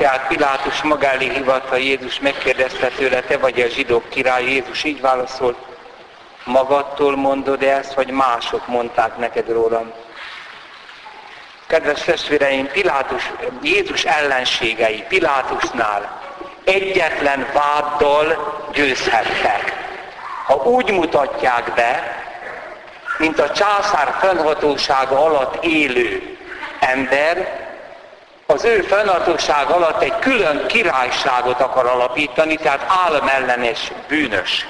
Tehát Pilátus maga elé hívatta Jézus, megkérdezte tőle, te vagy a zsidók királya? Jézus így válaszolt, magadtól mondod ezt, vagy mások mondták neked rólam? Kedves testvéreim, Jézus ellenségei Pilátusnál egyetlen váddal győzhettek. Ha úgy mutatják be, mint a császár fennhatósága alatt élő ember, az ő fennhatósága alatt egy külön királyságot akar alapítani, tehát államellenes bűnös.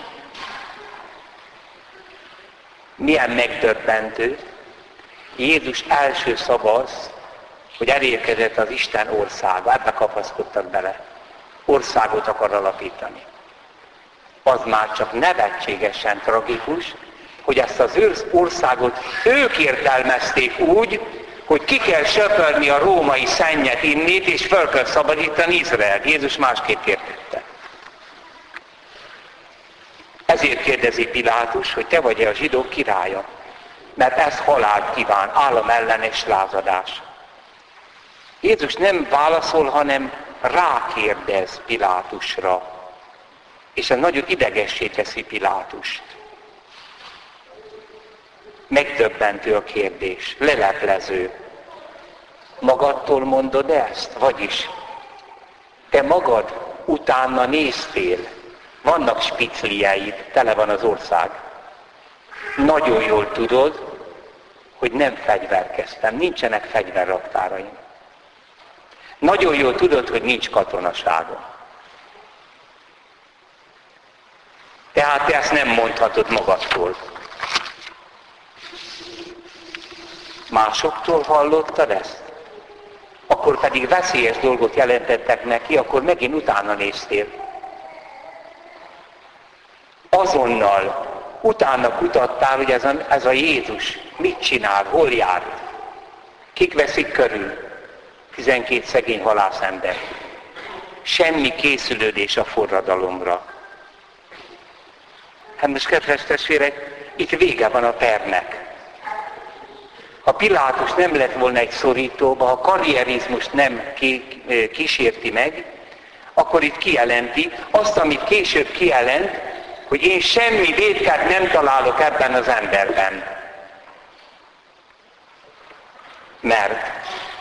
Milyen megdöbbentő. Jézus első szava az, hogy elérkezett az Isten országa, ebbe kapaszkodtak bele. Országot akar alapítani. Az már csak nevetségesen tragikus, hogy ezt az országot ők értelmezték úgy, hogy ki kell söpörni a római szennyet innét, és fel kell szabadítani Izraelt. Jézus másképp értette. Ezért kérdezi Pilátus, hogy te vagy-e a zsidók királya? Mert ez halált kíván, államellenes lázadás. Jézus nem válaszol, hanem rákérdez Pilátusra. És ez nagyon idegessé teszi Pilátust. Megdöbbentő a kérdés, leleplező. Magadtól mondod ezt? Vagyis, te magad utána néztél. Vannak spiclieid, tele van az ország. Nagyon jól tudod, hogy nem fegyverkeztem, nincsenek fegyverraktáraim. Nagyon jól tudod, hogy nincs katonaságom. Tehát te ezt nem mondhatod magadtól. Másoktól hallottad ezt? Akkor pedig veszélyes dolgot jelentettek neki, akkor megint utána néztél. Azonnal utána kutattál, hogy ez a Jézus mit csinál, hol jár, kik veszik körül. 12 szegény halászember. Semmi készülődés a forradalomra. Hát most kedves testvérek, itt vége van a pernek. Ha Pilátus nem lett volna egy szorítóba, ha karrierizmust nem kísérti meg, akkor itt kijelenti azt, amit később kijelent, hogy én semmi vétkát nem találok ebben az emberben. Mert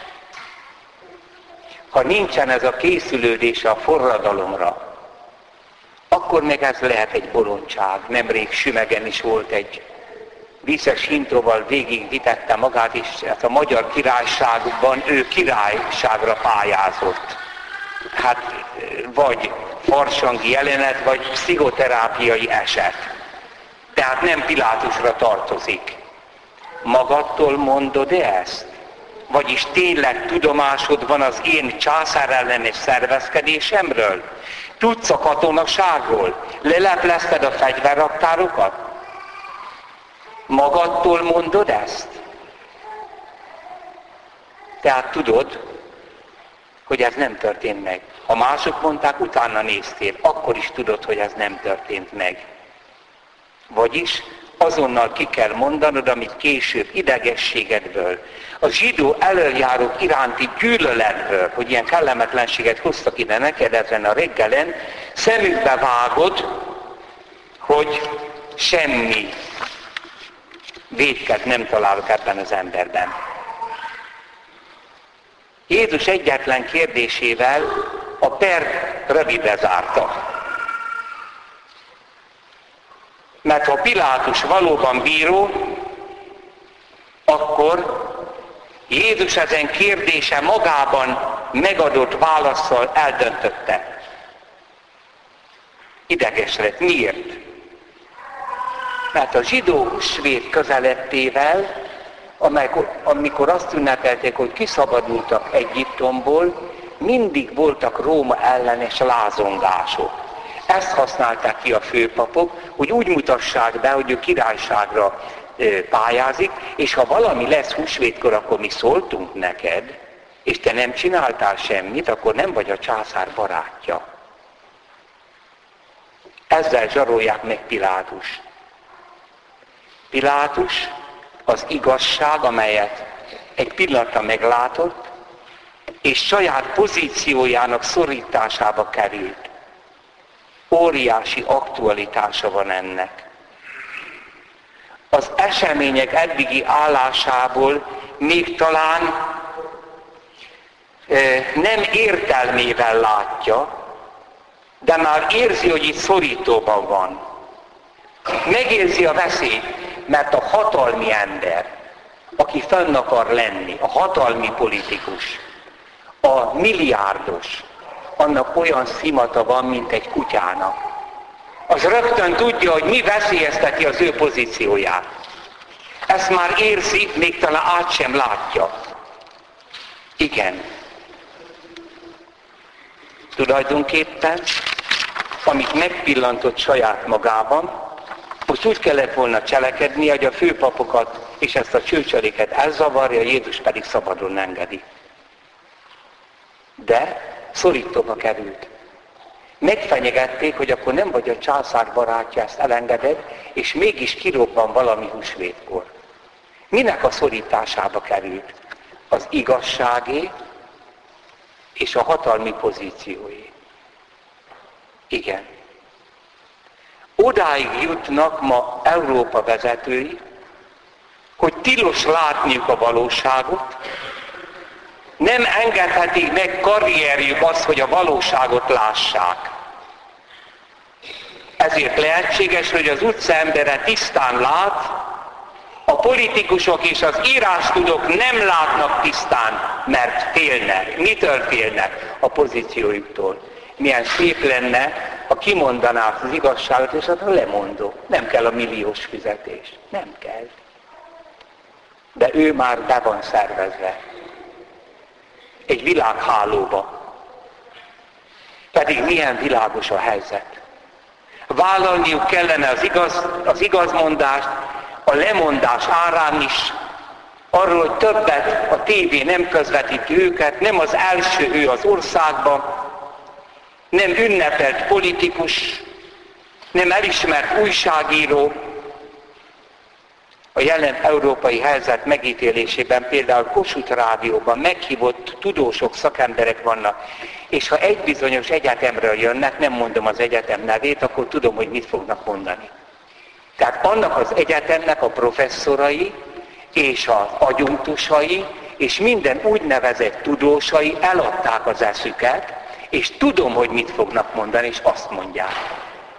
ha nincsen ez a készülődés a forradalomra, akkor meg ez lehet egy bolondság. Nemrég Sümegen is volt egy Vízes Hintóval végigvitette magát, és hát a Magyar Királyságban ő királyságra pályázott. Hát vagy farsangi jelenet, vagy pszichoterápiai eset. Tehát nem Pilátusra tartozik. Magadtól mondod-e ezt? Vagyis tényleg tudomásod van az én császárellenes szervezkedésemről? Tudsz a katonaságról? Leleplezted a fegyverraktárokat? Magadtól mondod ezt? Tehát tudod, hogy ez nem történt meg. Ha mások mondták, utána néztél, akkor is tudod, hogy ez nem történt meg. Vagyis azonnal ki kell mondanod, amit később idegességedből, a zsidó elöljárók iránti gyűlöletből, hogy ilyen kellemetlenséget hoztak ide neked ezen a reggelen, szemükbe vágod, hogy semmi vétket nem találok ebben az emberben. Jézus egyetlen kérdésével a pert rövidre zárta. Mert ha Pilátus valóban bíró, akkor Jézus ezen kérdése magában megadott válasszal eldöntötte. Ideges lett. Miért? Mert a zsidó-svéd közelettével, amikor azt ünnepelték, hogy kiszabadultak Egyiptomból, mindig voltak Róma ellenes lázongások. Ezt használták ki a főpapok, hogy úgy mutassák be, hogy ő királyságra pályázik, és ha valami lesz húsvétkor, akkor mi szóltunk neked, és te nem csináltál semmit, akkor nem vagy a császár barátja. Ezzel zsarolják meg Pilátust. Pilátus az igazság, amelyet egy pillanatra meglátott, és saját pozíciójának szorításába került. Óriási aktualitása van ennek. Az események eddigi állásából még talán nem értelmével látja, de már érzi, hogy itt szorítóban van. Megérzi a veszélyt, mert a hatalmi ember, aki fenn akar lenni, a hatalmi politikus, a milliárdos, annak olyan szimata van, mint egy kutyának. Az rögtön tudja, hogy mi veszélyezteti az ő pozícióját. Ezt már érzi, még talán át sem látja. Igen. Tulajdonképpen, amit megpillantott saját magában, most úgy kellett volna cselekedni, hogy a főpapokat és ezt a csőcseléket elzavarja, Jézus pedig szabadon engedi. De szorítóba került. Megfenyegették, hogy akkor nem vagy a császár barátja, ezt elengeded, és mégis kirobban valami húsvétkor. Minek a szorításába került? Az igazságé és a hatalmi pozícióé. Igen. Odáig jutnak ma Európa vezetői, hogy tilos látniuk a valóságot, nem engedhetik meg karrierjük azt, hogy a valóságot lássák. Ezért lehetséges, hogy az utcaembere tisztán lát, a politikusok és az írástudók nem látnak tisztán, mert félnek. Mitől félnek? A pozíciójuktól. Milyen szép lenne, ha kimondanák az igazságot, és hát lemondok. Nem kell a milliós fizetés. Nem kell. De ő már be van szervezve. Egy világhálóba. Pedig milyen világos a helyzet. Vállalniuk kellene az igazmondást, a lemondás árán is, arról, hogy többet a tévé nem közvetíti őket, nem az első ő az országban, nem ünnepelt politikus, nem elismert újságíró. A jelen európai helyzet megítélésében például Kossuth Rádióban meghívott tudósok, szakemberek vannak, és ha egy bizonyos egyetemről jönnek, nem mondom az egyetem nevét, akkor tudom, hogy mit fognak mondani. Tehát annak az egyetemnek a professzorai és az adjunktusai és minden úgynevezett tudósai eladták az eszüket, és tudom, hogy mit fognak mondani, és azt mondják.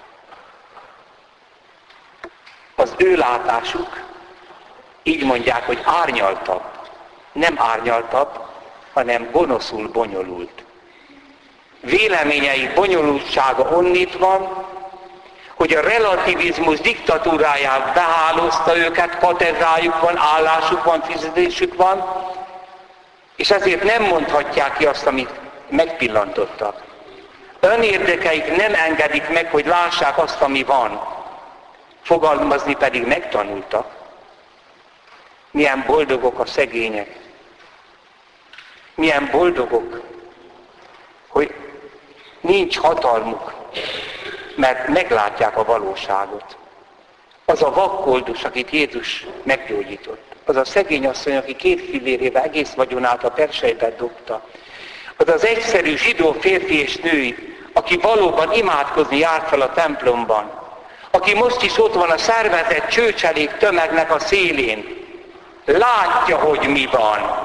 Az ő látásuk, így mondják, hogy árnyaltabb. Nem árnyaltabb, hanem gonoszul bonyolult. Véleményei bonyolultsága onnit van, hogy a relativizmus diktatúráját behálózta őket, katedrájuk van, állásuk van, fizetésük van, és ezért nem mondhatják ki azt, amit megpillantottak. Önérdekeik nem engedik meg, hogy lássák azt, ami van. Fogalmazni pedig megtanultak. Milyen boldogok a szegények. Milyen boldogok, hogy nincs hatalmuk, mert meglátják a valóságot. Az a vakkoldus, akit Jézus meggyógyított. Az a szegény asszony, aki 2 fillérével egész vagyonát a persejbe dobta. Az az egyszerű zsidó férfi és nő, aki valóban imádkozni járt fel a templomban. Aki most is ott van a szervezett csőcselék tömegnek a szélén. Látja, hogy mi van.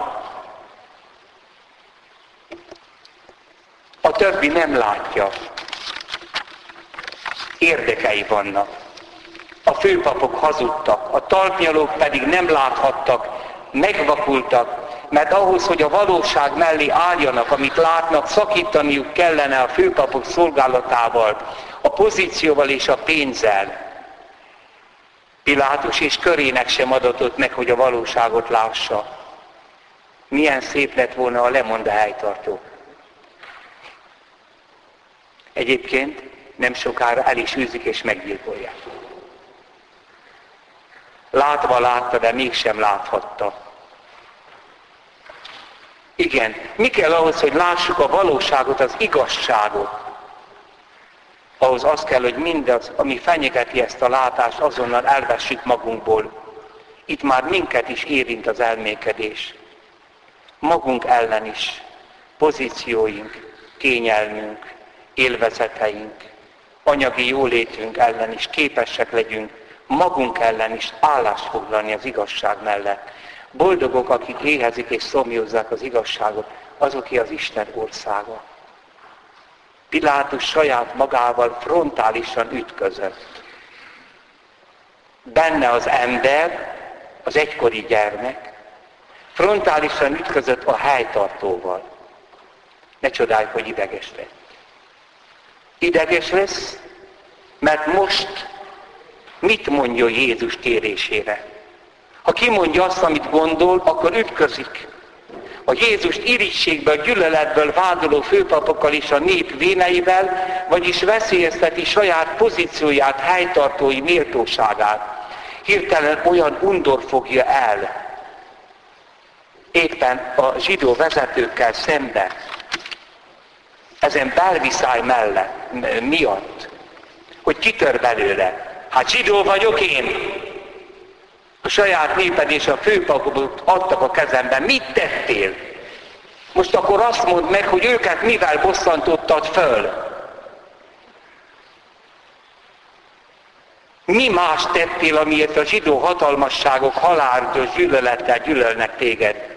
A többi nem látja. Érdekei vannak. A főpapok hazudtak, a talpnyalók pedig nem láthattak, megvakultak, mert ahhoz, hogy a valóság mellé álljanak, amit látnak, szakítaniuk kellene a főpapok szolgálatával, a pozícióval és a pénzzel. Pilátus és körének sem adatott meg, hogy a valóságot lássa. Milyen szép lett volna, ha lemond a helytartó. Egyébként nem sokára el is űzik és meggyilkolják. Látva látta, de mégsem láthatta. Igen, mi kell ahhoz, hogy lássuk a valóságot, az igazságot? Ahhoz az kell, hogy mindaz, ami fenyegeti ezt a látást, azonnal elvessük magunkból. Itt már minket is érint az elmékedés. Magunk ellen is. pozícióink, kényelmünk, élvezeteink, anyagi jólétünk ellen is képesek legyünk magunk ellen is állást foglalni az igazság mellett. Boldogok, akik éhezik és szomjózzák az igazságot, azoké az Isten országa. Pilátus saját magával frontálisan ütközött. Benne az ember, az egykori gyermek, frontálisan ütközött a helytartóval. Ne csodálj, hogy ideges lett. Ideges lesz, mert most mit mondja Jézus kérésére? Ha kimondja azt, amit gondol, akkor ütközik. A Jézust irigységből, gyűlöletből vádoló főpapokkal és a nép véneivel, vagyis veszélyezteti saját pozícióját, helytartói méltóságát. Hirtelen olyan undor fogja el, éppen a zsidó vezetőkkel szemben, ezen belviszály miatt, hogy kitör belőle. Hát zsidó vagyok én. A saját néped és a főpapok adtak a kezemben. Mit tettél? Most akkor azt mondd meg, hogy őket mivel bosszantottad föl? Mi más tettél, amiért a zsidó hatalmasságok halálos gyűlölettel gyűlölnek téged?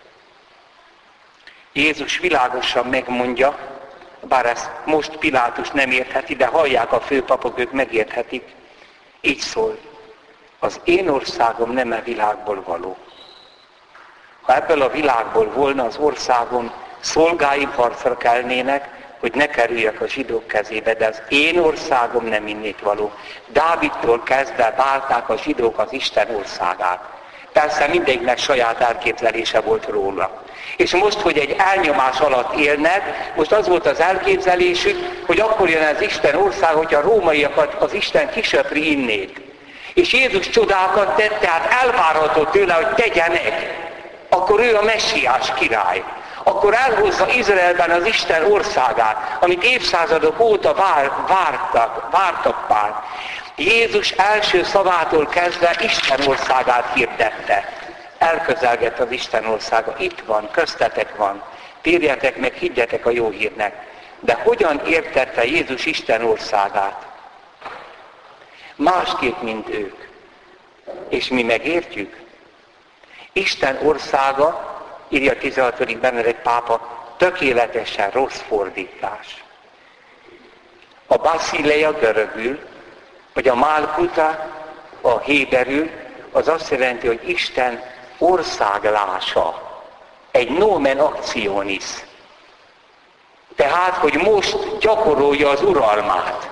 Jézus világosan megmondja, bár ezt most Pilátus nem értheti, de hallják a főpapok, ők megérthetik. Így szól, az én országom nem a világból való. Ha ebből a világból volna, az országom szolgáim harcra kelnének, hogy ne kerüljek a zsidók kezébe, de az én országom nem innét való. Dávidtól kezdve válták a zsidók az Isten országát. Persze mindegyiknek saját elképzelése volt róla. És most, hogy egy elnyomás alatt élnek, most az volt az elképzelésük, hogy akkor jön az Isten ország, hogy a rómaiakat az Isten kisöpri innét. És Jézus csodákat tett, tehát elvárható tőle, hogy tegye meg. Akkor ő a messiás király. Akkor elhozza Izraelben az Isten országát, amit évszázadok óta vártak már. Jézus első szavától kezdve Isten országát hirdette. Elközelgett az Isten országa. Itt van, köztetek van. Térjetek meg, higgyetek a jó hírnek. De hogyan értette Jézus Isten országát? Másképp, mint ők. És mi megértjük. Isten országa, írja a 16. Benedek pápa, tökéletesen rossz fordítás. A basileia görögül, vagy a malkuta a héberül, az azt jelenti, hogy Isten országlása. Egy nomen actionis. Tehát, hogy most gyakorolja az uralmát.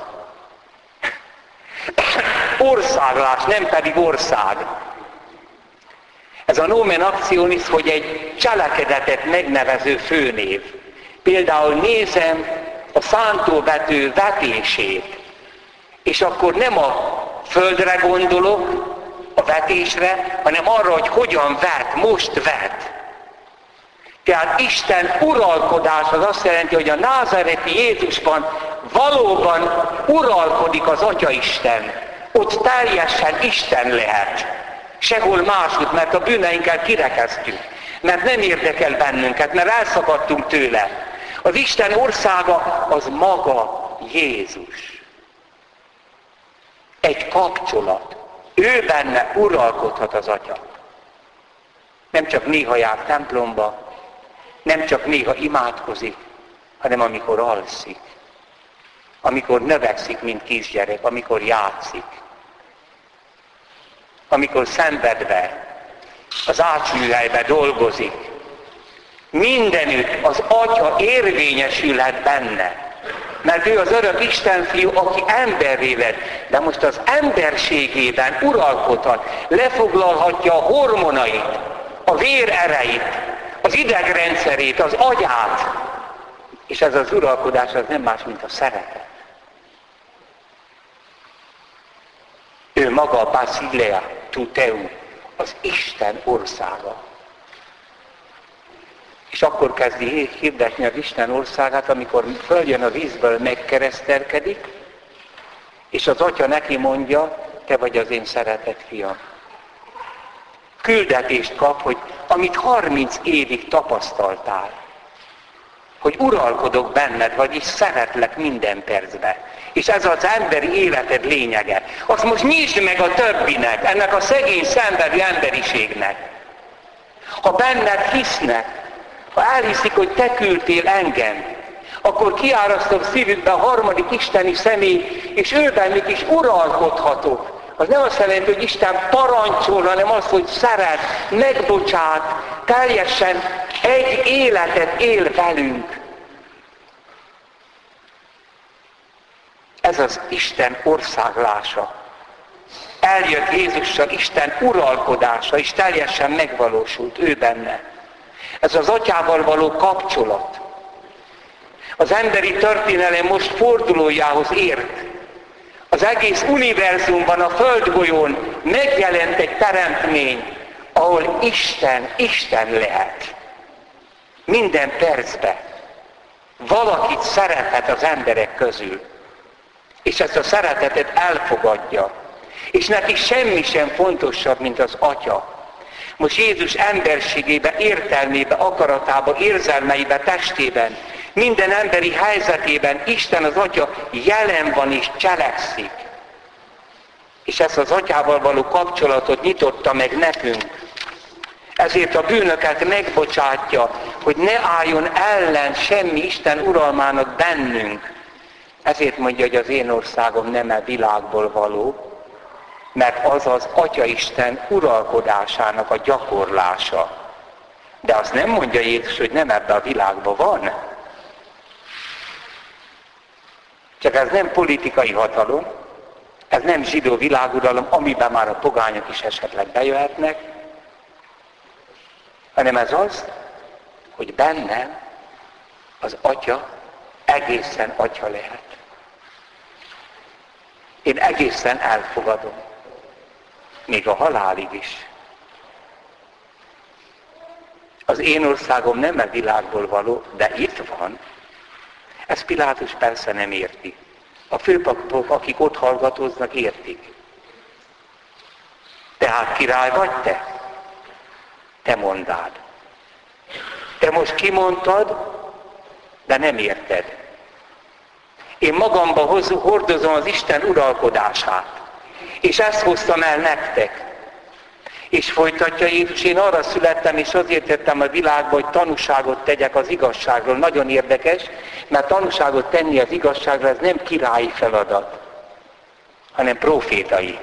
Országlás, nem pedig ország. Ez a nomen actionis, hogy egy cselekedetet megnevező főnév. Például nézem a szántóvető vetését, és akkor nem a földre gondolok, a vetésre, hanem arra, hogy hogyan vet, most vet. Tehát Isten uralkodás az azt jelenti, hogy a názáreti Jézusban valóban uralkodik az Atyaisten. Ott teljesen Isten lehet. Sehol máshogy, mert a bűneinket kirekeztük. Mert nem érdekel bennünket, mert elszakadtunk tőle. Az Isten országa az maga Jézus. Egy kapcsolat. Ő benne uralkodhat az Atya. Nem csak néha jár templomba, nem csak néha imádkozik, hanem amikor alszik. Amikor növekszik, mint kisgyerek, amikor játszik. Amikor szenvedve az ácsműhelybe dolgozik. Mindenütt az Atya érvényesülhet benne. Mert ő az örök Isten fiú, aki emberré lett. De most az emberségében uralkodhat, lefoglalhatja a hormonait, a vér erejét, az idegrendszerét, az agyát. És ez az uralkodás az nem más, mint a szeretet. Ő maga a Basilea Tuteu, az Isten országa. És akkor kezdi hirdetni az Isten országát, amikor följön a vízből, megkeresztelkedik, és az Atya neki mondja, te vagy az én szeretett fiam. Küldetést kap, hogy amit 30 évig tapasztaltál, hogy uralkodok benned, vagyis szeretlek minden percben. És ez az emberi életed lényege. Azt most nyisd meg a többinek, ennek a szegény, szenvedő emberiségnek. Ha benned hisznek, ha elhiszik, hogy te küldtél engem, akkor kiárasztom szívükbe a harmadik isteni személy, és ő bennük is uralkodhatok. Az nem azt jelenti, hogy Isten parancsol, hanem az, hogy szeret, megbocsát, teljesen egy életet él velünk. Ez az Isten országlása. Eljött Jézussal Isten uralkodása, és teljesen megvalósult ő benne. Ez az Atyával való kapcsolat. Az emberi történelem most fordulójához ért. Az egész univerzumban, a földgolyón megjelent egy teremtmény, ahol Isten lehet. Minden percben valakit szerethet az emberek közül. És ezt a szeretetet elfogadja. És neki semmi sem fontosabb, mint az Atya. Most Jézus emberségébe, értelmébe, akaratába, érzelmeibe, testében, minden emberi helyzetében Isten az Atya jelen van és cselekszik. És ezt az Atyával való kapcsolatot nyitotta meg nekünk. Ezért a bűnöket megbocsátja, hogy ne álljon ellen semmi Isten uralmának bennünk. Ezért mondja, hogy az én országom nem a világból való, mert az az Atyaisten uralkodásának a gyakorlása. De azt nem mondja Jézus, hogy nem ebben a világban van. Csak ez nem politikai hatalom, ez nem zsidó világuralom, amiben már a pogányok is esetleg bejöhetnek, hanem ez az, hogy bennem az Atya egészen Atya lehet. Én egészen elfogadom. Még a halálig is. Az én országom nem a világból való, de itt van. Ezt Pilátus persze nem érti. A főpapok, akik ott hallgatóznak, értik. Tehát király vagy te? Te mondád. Te most kimondtad, de nem érted. Én magamba hordozom az Isten uralkodását. És ezt hoztam el nektek. És folytatja Jézus, én arra születtem, és azért jöttem a világba, hogy tanúságot tegyek az igazságról. Nagyon érdekes, mert tanúságot tenni az igazságra, ez nem királyi feladat, hanem profétai.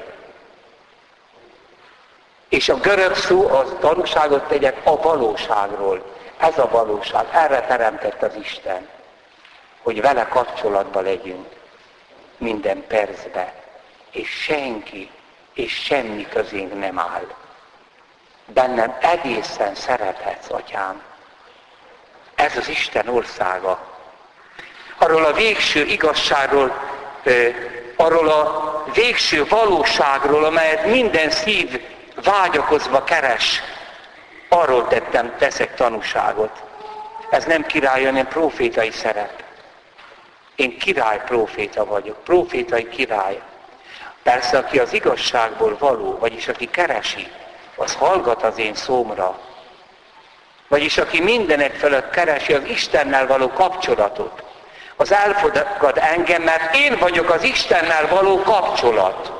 És a görög szó az tanúságot tegyek a valóságról. Ez a valóság. Erre teremtett az Isten. Hogy vele kapcsolatban legyünk minden percben. És senki és semmi közénk nem áll. Bennem egészen szerethetsz, Atyám. Ez az Isten országa. Arról a végső igazságról, arról a végső valóságról, amelyet minden szív vágyakozva keres, arról teszek tanúságot. Ez nem király, hanem profétai szerep. Én király proféta vagyok, profétai király. Persze, aki az igazságból való, vagyis aki keresi, az hallgat az én szómra. Vagyis aki mindenek fölött keresi az Istennel való kapcsolatot, az elfogad engem, mert én vagyok az Istennel való kapcsolat.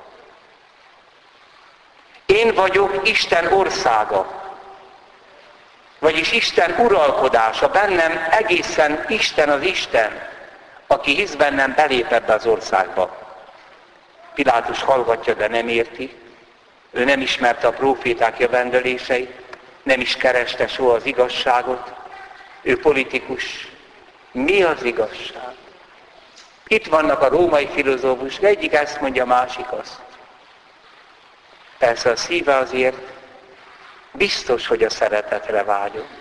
Én vagyok Isten országa. Vagyis Isten uralkodása. Bennem egészen Isten az Isten, aki hisz bennem, belép ebbe az országba. Pilátus hallgatja, de nem érti. Ő nem ismerte a próféták jövendőléseit, nem is kereste soha az igazságot. Ő politikus. Mi az igazság? Itt vannak a római filozófusok, egyik ezt mondja, a másik azt. Persze a szíve azért biztos, hogy a szeretetre vágyott.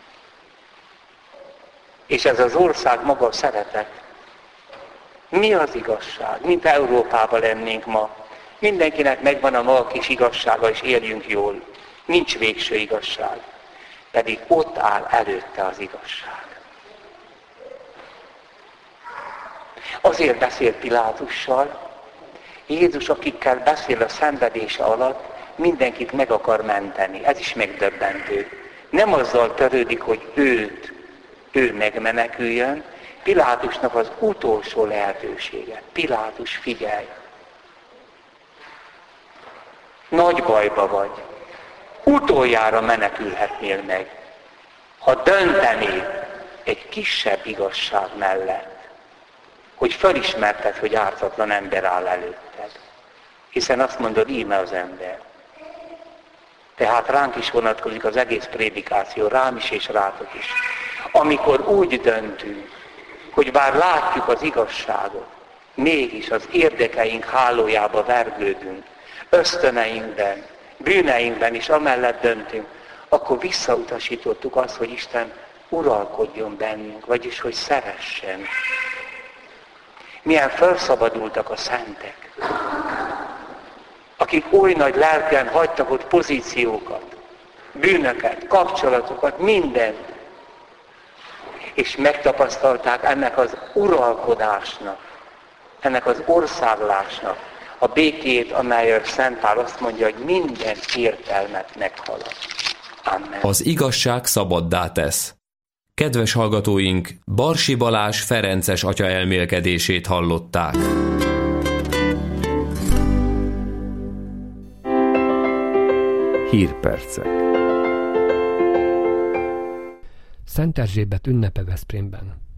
És ez az ország maga a szeretet. Mi az igazság? Mint Európában lennénk ma. Mindenkinek megvan a maga kis igazsága, és éljünk jól. Nincs végső igazság. Pedig ott áll előtte az igazság. Azért beszél Pilátussal. Jézus, akikkel beszél a szenvedése alatt, mindenkit meg akar menteni. Ez is megdöbbentő. Nem azzal törődik, hogy őt ő megmeneküljön. Pilátusnak az utolsó lehetősége. Pilátus, figyelj! Nagy bajba vagy. Utoljára menekülhetnél meg, ha döntenél egy kisebb igazság mellett, hogy felismerted, hogy ártatlan ember áll előtted. Hiszen azt mondod, íme az ember. Tehát ránk is vonatkozik az egész prédikáció, rám is és rátok is. Amikor úgy döntünk, hogy bár látjuk az igazságot, mégis az érdekeink hálójába vergődünk, ösztöneinkben, bűneinkben is amellett döntünk, akkor visszautasítottuk azt, hogy Isten uralkodjon bennünk, vagyis hogy szeressen. Milyen felszabadultak a szentek, akik oly nagy lelken hagytak ott pozíciókat, bűnöket, kapcsolatokat, mindent, és megtapasztalták ennek az uralkodásnak, ennek az országlásnak a békét, amelyről Szent Pál azt mondja, hogy minden értelmet meghalad. Amen. Az igazság szabaddá tesz. Kedves hallgatóink, Barsi Balázs ferences atya elmélkedését hallották. Hírpercek. Szent Erzsébet ünnepe Veszprémben.